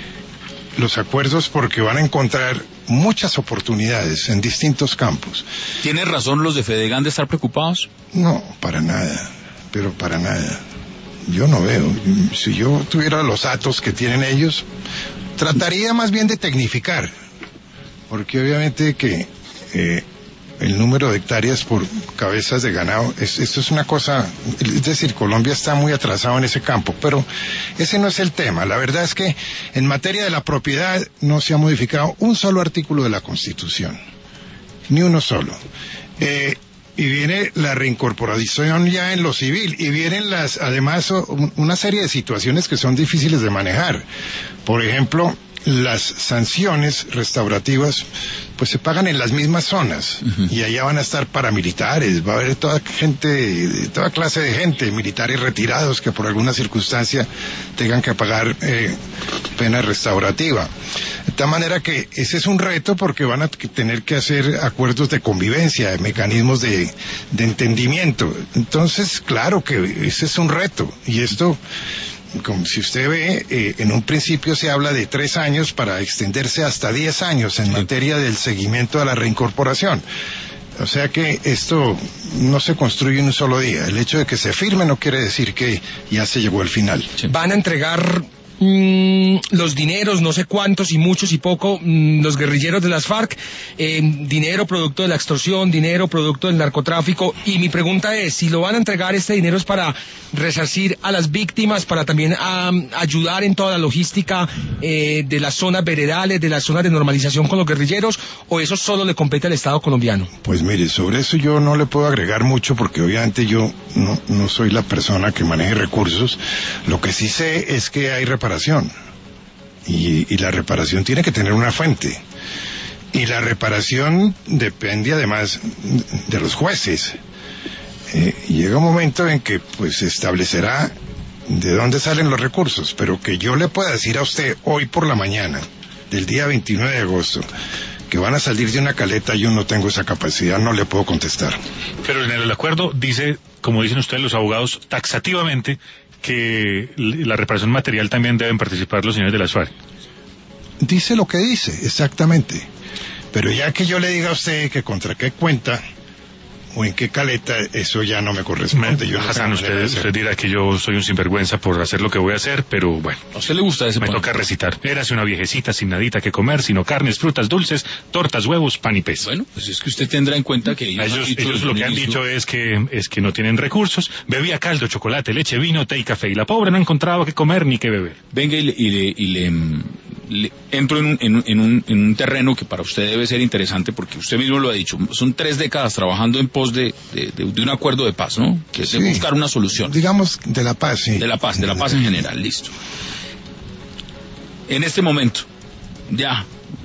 los acuerdos porque van a encontrar muchas oportunidades en distintos campos. ¿Tiene razón los de Fedegan de estar preocupados? No, para nada, pero para nada. Yo no veo. Si yo tuviera los datos que tienen ellos, trataría más bien de tecnificar, porque obviamente que eh, el número de hectáreas por cabezas de ganado, es, esto es una cosa, es decir, Colombia está muy atrasado en ese campo, pero ese no es el tema. La verdad es que en materia de la propiedad no se ha modificado un solo artículo de la Constitución, ni uno solo. Eh, y viene la reincorporación ya en lo civil, y vienen las, además, una serie de situaciones que son difíciles de manejar. Por ejemplo, las sanciones restaurativas pues se pagan en las mismas zonas, uh-huh. y allá van a estar paramilitares, va a haber toda gente, toda clase de gente, militares retirados que por alguna circunstancia tengan que pagar eh, pena restaurativa. De tal manera que ese es un reto porque van a tener que hacer acuerdos de convivencia, mecanismos de, de entendimiento. Entonces, claro que ese es un reto, y esto, como si usted ve, eh, en un principio se habla de tres años para extenderse hasta diez años en sí. materia del seguimiento a la reincorporación. O sea que esto no se construye en un solo día. El hecho de que se firme no quiere decir que ya se llegó al final. Sí. Van a entregar Mm, los dineros, no sé cuántos y muchos y poco, mm, los guerrilleros de las FARC, eh, dinero producto de la extorsión, dinero producto del narcotráfico, y mi pregunta es, si lo van a entregar, este dinero es para resarcir a las víctimas, para también um, ayudar en toda la logística eh, de las zonas veredales, de las zonas de normalización con los guerrilleros, o eso solo le compete al Estado colombiano. Pues mire, sobre eso yo no le puedo agregar mucho porque obviamente yo no, no soy la persona que maneje recursos. Lo que sí sé es que hay reparación. Y, y la reparación tiene que tener una fuente, y la reparación depende además de los jueces. Eh, llega un momento en que pues se establecerá de dónde salen los recursos, pero que yo le pueda decir a usted hoy por la mañana del día veintinueve de agosto que van a salir de una caleta, yo no tengo esa capacidad, no le puedo contestar. Pero en el acuerdo dice, como dicen ustedes los abogados, taxativamente, que la reparación material también deben participar los señores de las FARC. Dice lo que dice, exactamente. Pero ya que yo le diga a usted que contra qué cuenta, o en qué caleta, eso ya no me corresponde. Yo no Hassan, usted, usted dirá que yo soy un sinvergüenza por hacer lo que voy a hacer, pero bueno. ¿A usted le gusta ese Me pan? toca recitar. Érase una viejecita sin nadita que comer, sino carnes, frutas dulces, tortas, huevos, pan y pez. Bueno, pues es que usted tendrá en cuenta que ellos, han dicho ellos desde lo el que han inicio- dicho es que es que no tienen recursos. Bebía caldo, chocolate, leche, vino, té y café. Y la pobre no encontraba qué comer ni qué beber. Venga y le, y le, y le, mm, le entro en un, en, un- en un, en un terreno que para usted debe ser interesante porque usted mismo lo ha dicho. Son tres décadas trabajando en pos de, de, de- de un acuerdo de paz, ¿no? Que es de Sí. buscar una solución. Digamos, de la paz, sí. De la paz, de la paz en general, listo. En este momento, ya,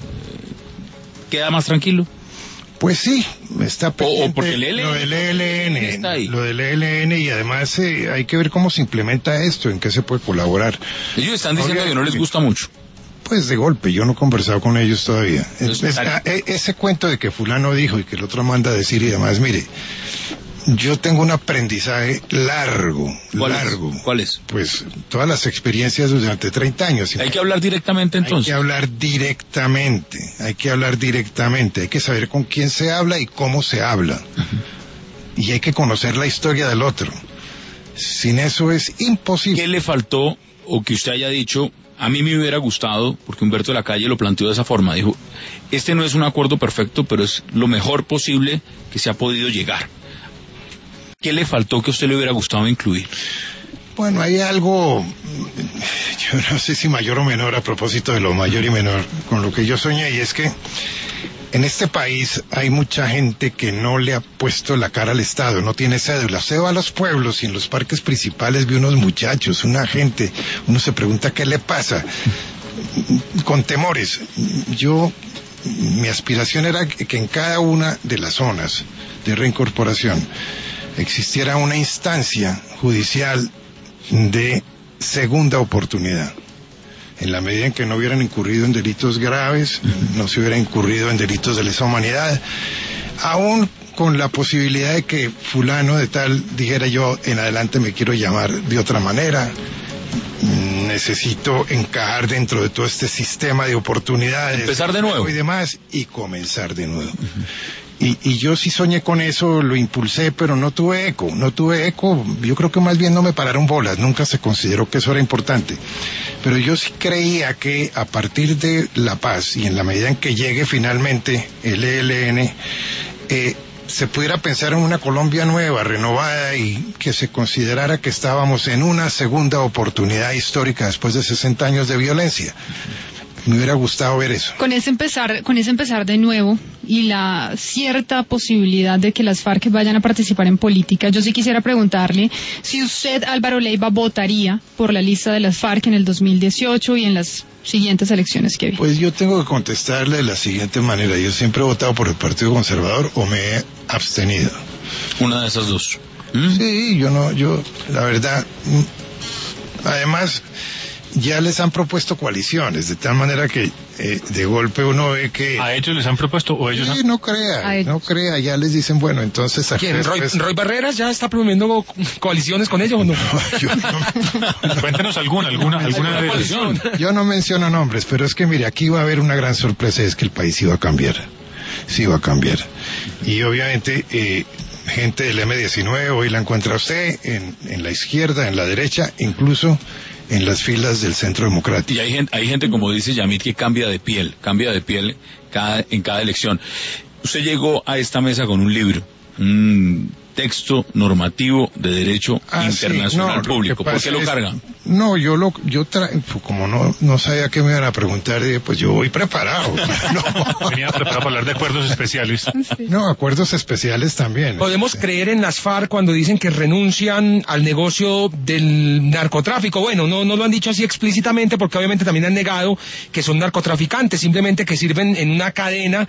eh, ¿queda más tranquilo? Pues sí, está pendiente porque el E L N lo del E L N, está ahí. lo del E L N y además eh, hay que ver cómo se implementa esto, en qué se puede colaborar. Ellos están diciendo Oiga, que no les gusta mucho. Pues de golpe, yo no he conversado con ellos todavía. Pues, Es- dale. a- e- ese cuento de que fulano dijo y que el otro manda a decir y demás, mire, yo tengo un aprendizaje largo, ¿Cuál largo. es? ¿Cuál es? Pues todas las experiencias durante treinta años. Hay que hablar directamente Hay entonces. que hablar directamente, hay que hablar directamente, hay que saber con quién se habla y cómo se habla. Y hay que conocer la historia del otro. Sin eso es imposible. ¿Qué le faltó o que usted haya dicho? A mí me hubiera gustado, porque Humberto de la Calle lo planteó de esa forma. Dijo, este no es un acuerdo perfecto, pero es lo mejor posible que se ha podido llegar. ¿Qué le faltó que a usted le hubiera gustado incluir? Bueno, hay algo, yo no sé si mayor o menor a propósito de lo mayor y menor, con lo que yo soñé, y es que en este país hay mucha gente que no le ha puesto la cara al Estado, no tiene cédula. Se va a los pueblos y en los parques principales ve unos muchachos, una gente, uno se pregunta qué le pasa, con temores. Yo, mi aspiración era que en cada una de las zonas de reincorporación existiera una instancia judicial de segunda oportunidad. En la medida en que no hubieran incurrido en delitos graves, no se hubiera incurrido en delitos de lesa humanidad, aún con la posibilidad de que fulano de tal dijera yo en adelante me quiero llamar de otra manera, necesito encajar dentro de todo este sistema de oportunidades. Empezar de nuevo. Y demás, y comenzar de nuevo. Y, y yo sí soñé con eso, lo impulsé, pero no tuve eco, no tuve eco, yo creo que más bien no me pararon bolas, nunca se consideró que eso era importante. Pero yo sí creía que a partir de la paz y en la medida en que llegue finalmente el E L N, eh, se pudiera pensar en una Colombia nueva, renovada y que se considerara que estábamos en una segunda oportunidad histórica después de sesenta años de violencia. Me hubiera gustado ver eso. Con ese empezar, con ese empezar de nuevo y la cierta posibilidad de que las FARC vayan a participar en política, yo sí quisiera preguntarle si usted, Álvaro Leiva, votaría por la lista de las FARC en el dos mil dieciocho y en las siguientes elecciones que vienen. Pues yo tengo que contestarle de la siguiente manera. Yo siempre he votado por el Partido Conservador o me he abstenido. Una de esas dos. ¿Mm? Sí, yo no, yo, la verdad, mm, además, ya les han propuesto coaliciones, de tal manera que eh, de golpe uno ve que... ¿A ellos les han propuesto o ellos Sí, han... no crea, A ellos. no crea, ya les dicen, bueno, entonces... ¿Quién? ¿Roy, después- Roy Barreras ya está promoviendo co- coaliciones con ellos o no? yo, no, Cuéntenos alguna, alguna, alguna de ellos. yo no menciono nombres, pero es que mire, aquí va a haber una gran sorpresa, es que el país iba a cambiar, sí va a cambiar. Y obviamente... Eh, gente del eme diecinueve, hoy la encuentra usted en, en la izquierda, en la derecha, incluso en las filas del Centro Democrático. Y hay gente, hay gente, como dice Yamit, que cambia de piel, cambia de piel cada, en cada elección. Usted llegó a esta mesa con un libro, un texto normativo de derecho Ah, sí, internacional no, lo público. que ¿Por pasa qué lo es- carga? No, yo lo, yo tra pues como no, no sabía qué me iban a preguntar, dije, pues yo voy preparado. No, Venía preparado para hablar de acuerdos especiales. no, acuerdos especiales también. ¿Podemos creer en las FARC cuando dicen que renuncian al negocio del narcotráfico? Bueno, no, no lo han dicho así explícitamente porque obviamente también han negado que son narcotraficantes, simplemente que sirven en una cadena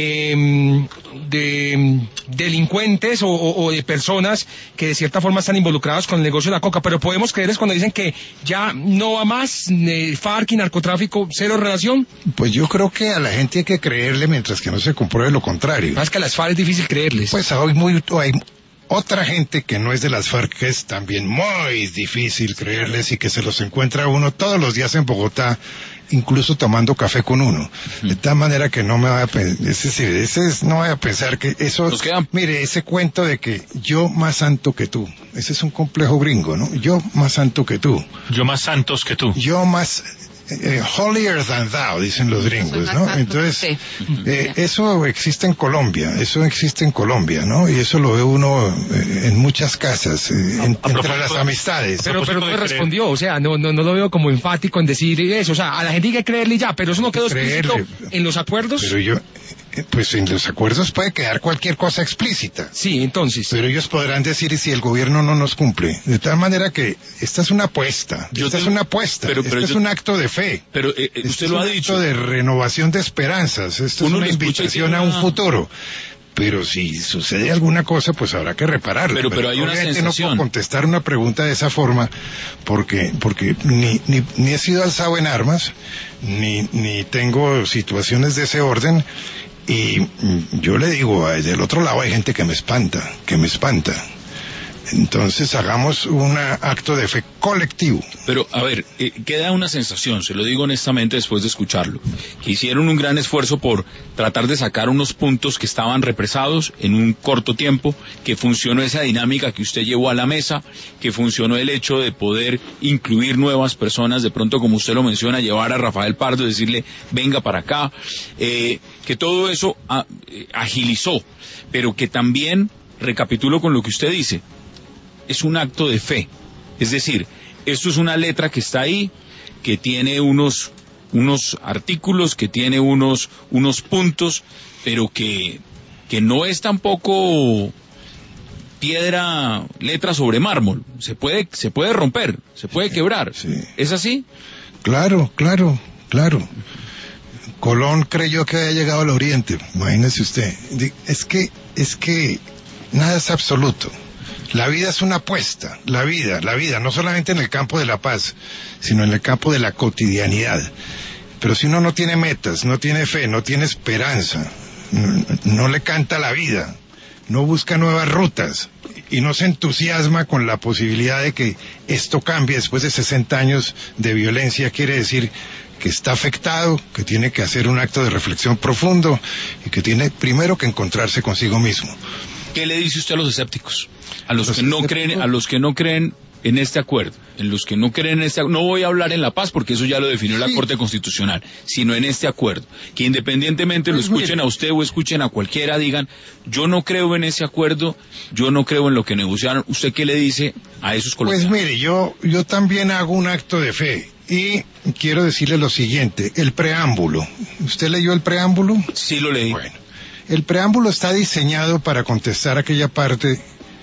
eh, de delincuentes o, o, o de personas que de cierta forma están involucrados con el negocio de la coca. Pero podemos creerles cuando dicen que ya no va más eh, FARC y narcotráfico, cero relación. Pues yo creo que a la gente hay que creerle mientras que no se compruebe lo contrario. Más que a las FARC es difícil creerles. Pues hoy muy, hay otra gente que no es de las FARC que es también muy difícil creerles y que se los encuentra uno todos los días en Bogotá incluso tomando café con uno. De tal manera que no me vaya a pensar, es decir, ese es, no vaya a pensar que eso, mire, ese cuento de que yo más santo que tú, ese es un complejo gringo, ¿no? Yo más santo que tú. Yo más santos que tú. Yo más... Eh, holier than thou, dicen los gringos, ¿no? Entonces, sí. eh, eso existe en Colombia, eso existe en Colombia, ¿no? Y eso lo ve uno eh, en muchas casas, eh, en, A- a entre propósito- las amistades. Pero, pero no de me creer. respondió, o sea, no, no, no lo veo como enfático en decir eso, o sea, a la gente hay que creerle ya, pero eso no quedó explícito Creerle. en los acuerdos. Pero yo, eh, pues en los acuerdos puede quedar cualquier cosa explícita. Sí, entonces. Pero ellos podrán decir si el gobierno no nos cumple. De tal manera que esta es una apuesta, Yo esta te- es una apuesta, pero- este pero es yo- un acto de fe. Pero eh, eh, Este usted es lo un ha acto dicho. de renovación de esperanzas. Esto Uno es una lo escucha y invitación tiene a un una- futuro. Pero si sucede alguna cosa, pues habrá que repararlo. Pero- pero hay una obviamente no sensación. puedo contestar una pregunta de esa forma porque porque ni, ni, ni he sido alzado en armas, ni, ni tengo situaciones de ese orden. Y mm, yo le digo, eh, del otro lado hay gente que me espanta, que me espanta. Entonces hagamos un acto de fe colectivo. Pero, a ver, eh, queda una sensación, se lo digo honestamente después de escucharlo, que hicieron un gran esfuerzo por tratar de sacar unos puntos que estaban represados en un corto tiempo, que funcionó esa dinámica que usted llevó a la mesa, que funcionó el hecho de poder incluir nuevas personas, de pronto, como usted lo menciona, llevar a Rafael Pardo, decirle, venga para acá, eh, que todo eso a, eh, agilizó, pero que también, recapitulo con lo que usted dice, es un acto de fe. Es decir, esto es una letra que está ahí, que tiene unos, unos artículos, que tiene unos, unos puntos, pero que, que no es tampoco piedra, letra sobre mármol. Se puede, se puede romper, se puede quebrar. Sí. ¿Es así? Claro, claro, claro. Colón creyó que había llegado al Oriente, imagínese usted. Di- Es que, es que nada es absoluto. La vida es una apuesta, la vida, la vida, no solamente en el campo de la paz, sino en el campo de la cotidianidad. Pero si uno no tiene metas, no tiene fe, no tiene esperanza, no, no le canta la vida, no busca nuevas rutas y no se entusiasma con la posibilidad de que esto cambie después de sesenta años de violencia, quiere decir que está afectado, que tiene que hacer un acto de reflexión profundo y que tiene primero que encontrarse consigo mismo. ¿Qué le dice usted a los escépticos? A los, Los que no escépticos- creen, a los que no creen en este acuerdo, en los que no creen en este acuerdo, no voy a hablar en la paz porque eso ya lo definió la Sí. Corte Constitucional, sino en este acuerdo, que independientemente lo Pues escuchen mire. a usted o escuchen a cualquiera, digan, yo no creo en ese acuerdo, yo no creo en lo que negociaron. ¿Usted qué le dice a esos Pues colombianos? mire, yo, yo también hago un acto de fe y quiero decirle lo siguiente, el preámbulo. ¿Usted leyó el preámbulo? Sí lo leí. Bueno, el preámbulo está diseñado para contestar aquella parte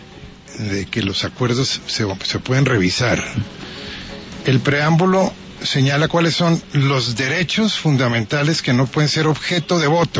de que los acuerdos se, se pueden revisar. El preámbulo señala cuáles son los derechos fundamentales que no pueden ser objeto de voto.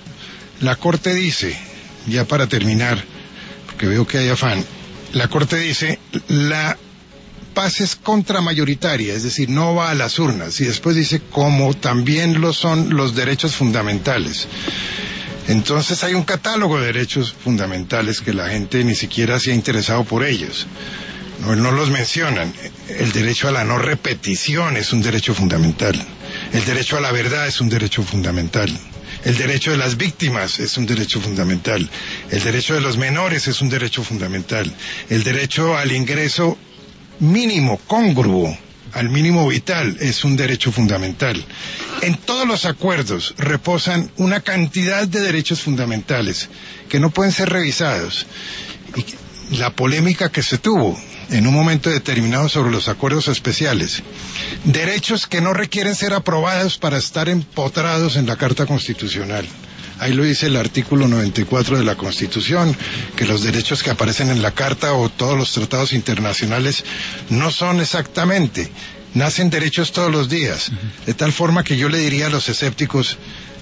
La Corte dice, ya para terminar, porque veo que hay afán, la Corte dice, la paz es contramayoritaria, es decir, no va a las urnas, y después dice, como también lo son los derechos fundamentales. Entonces hay un catálogo de derechos fundamentales que la gente ni siquiera se ha interesado por ellos. No, no los mencionan. El derecho a la no repetición es un derecho fundamental. El derecho a la verdad es un derecho fundamental. El derecho de las víctimas es un derecho fundamental. El derecho de los menores es un derecho fundamental. El derecho al ingreso mínimo, congruo, al mínimo vital, es un derecho fundamental. En todos los acuerdos reposan una cantidad de derechos fundamentales que no pueden ser revisados. Y la polémica que se tuvo en un momento determinado sobre los acuerdos especiales, derechos que no requieren ser aprobados para estar empotrados en la Carta Constitucional. Ahí lo dice el artículo noventa y cuatro de la Constitución, que los derechos que aparecen en la Carta o todos los tratados internacionales no son exactamente, nacen derechos todos los días, de tal forma que yo le diría a los escépticos,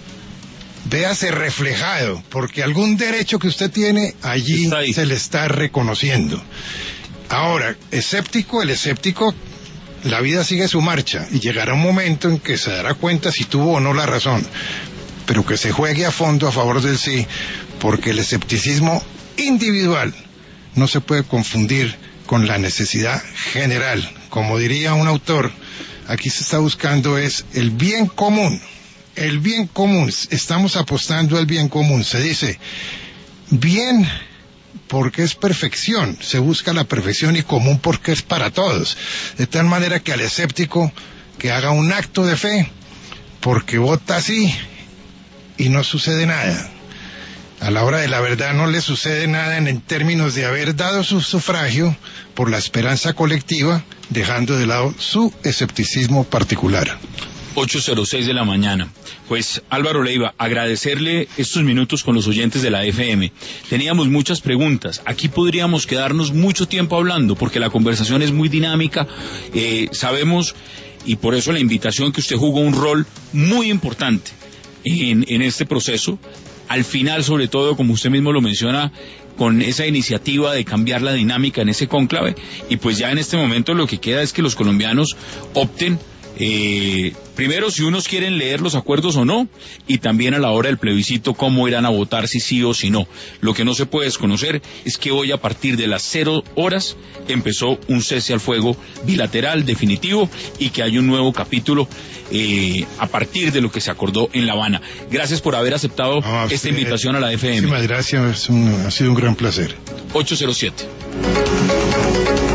véase reflejado, porque algún derecho que usted tiene allí se le está reconociendo. Ahora, escéptico, el escéptico, la vida sigue su marcha y llegará un momento en que se dará cuenta si tuvo o no la razón, pero que se juegue a fondo a favor del sí, porque el escepticismo individual no se puede confundir con la necesidad general. Como diría un autor, Aquí se está buscando es el bien común. El bien común. Estamos apostando al bien común. Se dice bien porque es perfección. Se busca la perfección, y común porque es para todos. De tal manera que al escéptico que haga un acto de fe, porque vota así y no sucede nada. A la hora de la verdad no le sucede nada en, en términos de haber dado su sufragio por la esperanza colectiva, dejando de lado su escepticismo particular. ocho cero seis de la mañana. Pues Álvaro Leiva, agradecerle estos minutos con los oyentes de la F M. Teníamos muchas preguntas. Aquí podríamos quedarnos mucho tiempo hablando porque la conversación es muy dinámica. Eh, sabemos, y por eso la invitación, que usted jugó un rol muy importante en, en este proceso. Al final, sobre todo, como usted mismo lo menciona, con esa iniciativa de cambiar la dinámica en ese cónclave, y pues ya en este momento lo que queda es que los colombianos opten, eh, primero si unos quieren leer los acuerdos o no, y también a la hora del plebiscito cómo irán a votar, si sí o si no. Lo que no se puede desconocer es que hoy, a partir de las cero horas, empezó un cese al fuego bilateral definitivo, y que hay un nuevo capítulo eh, a partir de lo que se acordó en La Habana. Gracias por haber aceptado no, esta invitación a la F M. Muchísimas gracias, es un, ha sido un gran placer. ocho cero siete.